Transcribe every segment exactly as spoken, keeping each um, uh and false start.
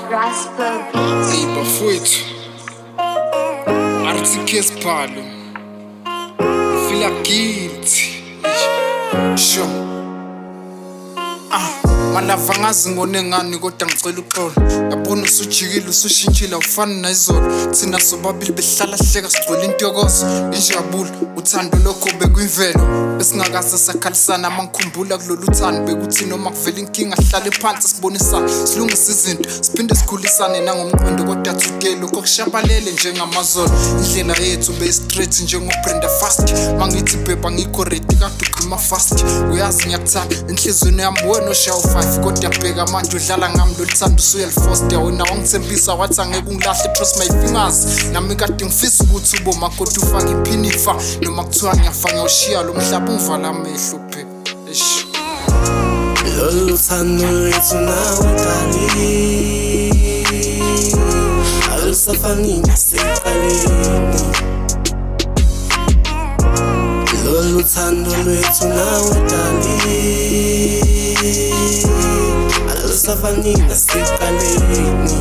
Rasper Beats. Hey bafowethu, athi kesibhalo feel guilty. Sho ah malava ngazi ngone ngani kodwa ngicela uxolo. Yabona usujikile usushintshile awufani nayizolo. Thina sobabili behlala hleka sigcwele intokozo injabulo uthando lokho bekuyivelo besingakaze sakhalisana mangikhumbula kulolu thando bekuthi noma kuvela inkinga hlale phansi sibonisana silungisa izinto siphinde sikhulisane nangomqondo kodwa today lokho kushabalele njengamazolo indlela yethu be straight njengoBrenda Fast mangithi beba ngikho ready kade uqhima fast uyazi ngiyakuthanda enhlizweni yami wena oshawu five kodwa bheka manje udlala ngami loluthando usuyelifoster wena wangithembisa wathi angeke ungilahle trust my fingers nami kade ngifisa ukuthi ubo makoti ufake iphinifa noma kuthiwa ngiyafanga ushiya lo mhlaba ungivala amehlo phela eish lolu thando lwethu nawe dali alusafani nasekuqaleni lolu thando lwethu nawe dali alusafani nasekuqaleni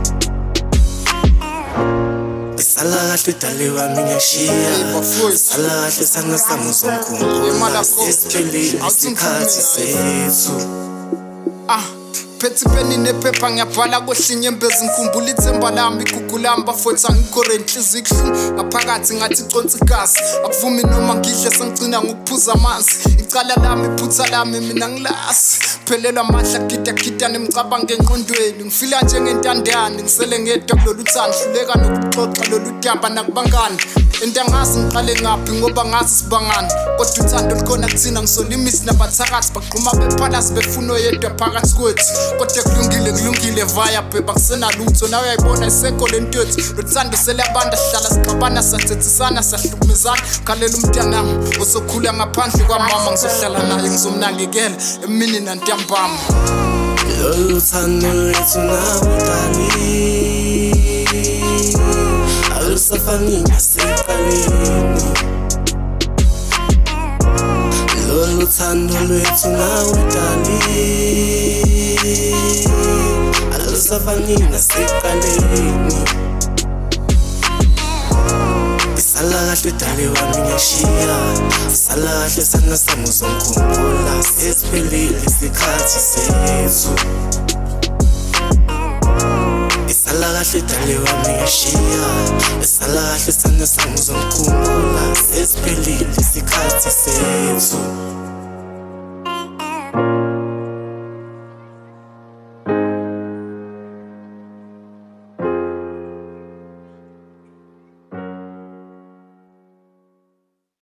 sala kahle dali wami ngiyashiya sala kahle sana sami uzongikhumbula sesiphelile isikhathi sethu ah Phethi peni nephepha ngiyabhala kohlinye embezi ngikhumbula ithemba lami igugulami bafowethu angikho renhliziyo ihlungu ngaphakathi ngathi iconsi igazi akuvumi noma ngidle sengigcina ngokuphuza amanzi icala lami iphutha lami mina ngilasi phelelwa amandla gida gida nemicabanga engqondweni ngifila njengentandane ngisele ngedwa kulolu thando hluleka nokuxoxa lolu damba nakubangani entangazi ngiqale ngaphi ngoba ngazi sibangani kodwa uthando likhona kuthina ngisolimisi nabathakathi baqhuma bephalasi befuna oyedwa phakathi kwethu kodwa kulungile kulungile vaya bheba kusenalutho nawe uyayibona isekho lentwethu lothando seliyabanda sihlala sixabana sathethisana sahlukumezana khalela umntanami osokhula ngaphandle kwamama ngizohlala naye ngizomnakekela emini nantambama lolu thando lwethu nawe dali alusafani nasekuqaleni lolu thando lwethu nawe dali alusafani nasekuqaleni sala kahle dali wami ngiyashiya sala kahle sana sami uzongikhumbula sesiphelile isikhathi sethu sala kahle dali wami ngiyashiya sala kahle sana sami uzongikhumbula sesiphelile isikhathi sethu